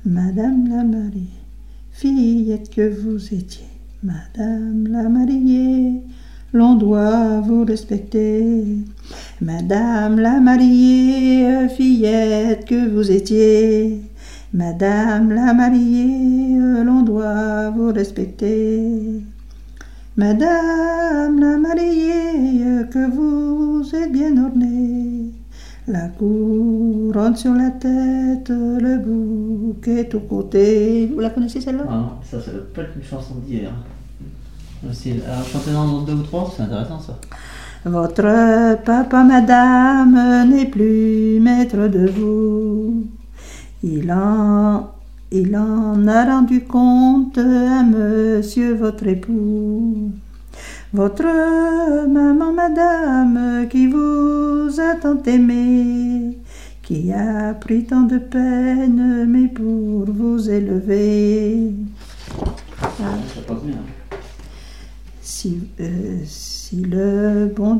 Madame la mariée, fillette que vous étiez, Madame la mariée, l'on doit vous respecter. Madame la mariée, fillette que vous étiez, Madame la mariée, l'on doit vous respecter. Madame la mariée, que vous êtes bien ornée, la couronne sur la tête, le bouquet aux côtés. Vous la connaissez celle-là? Ah, ça doit pas être une chanson d'hier. Alors chantez-en deux ou trois, c'est intéressant ça. Votre papa, madame, n'est plus maître de vous. Il en a rendu compte à monsieur votre époux. Votre maman, madame, qui vous a tant aimé, qui a pris tant de peine, mais pour vous élever. Ah, ça passe bien. Si le bon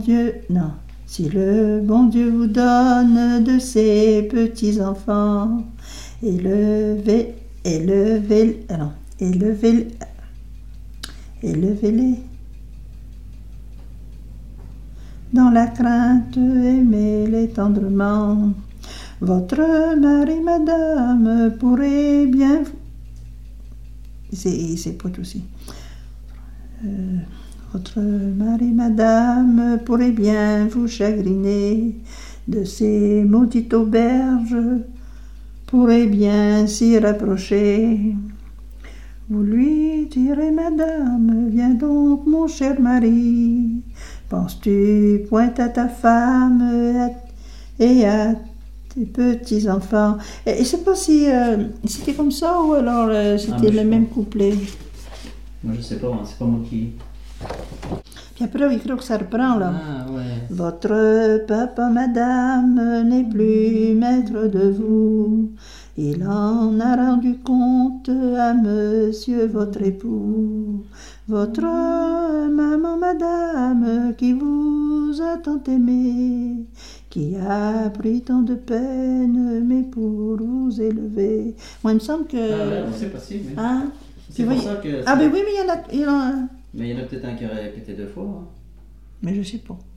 Dieu vous donne de ces petits enfants, élevez-les dans la crainte, aimez-les tendrement. Votre mari, madame, pourrait bien... C'est pas aussi. Votre mari, madame, pourrait bien vous chagriner de ces maudites auberges, pourrait bien s'y rapprocher. Vous lui direz, madame, viens donc, mon cher mari, penses-tu point à ta femme et à tes petits-enfants? Et je ne sais pas si c'était comme ça ou alors c'était le même couplet. Moi je sais pas, hein, c'est pas moi qui... Puis après, il croit que ça reprend là. Ah ouais. Votre papa, madame, n'est plus maître de vous. Il en a rendu compte à monsieur votre époux. Votre maman, madame, qui vous a tant aimé, qui a pris tant de peine, mais pour vous élever. Moi, il me semble que... Ah ouais, c'est possible. Mais... Hein? C'est pour ça que... Ah ben oui, mais il y en a... Mais il y en a peut-être un qui a répété deux fois. Hein. Mais je sais pas.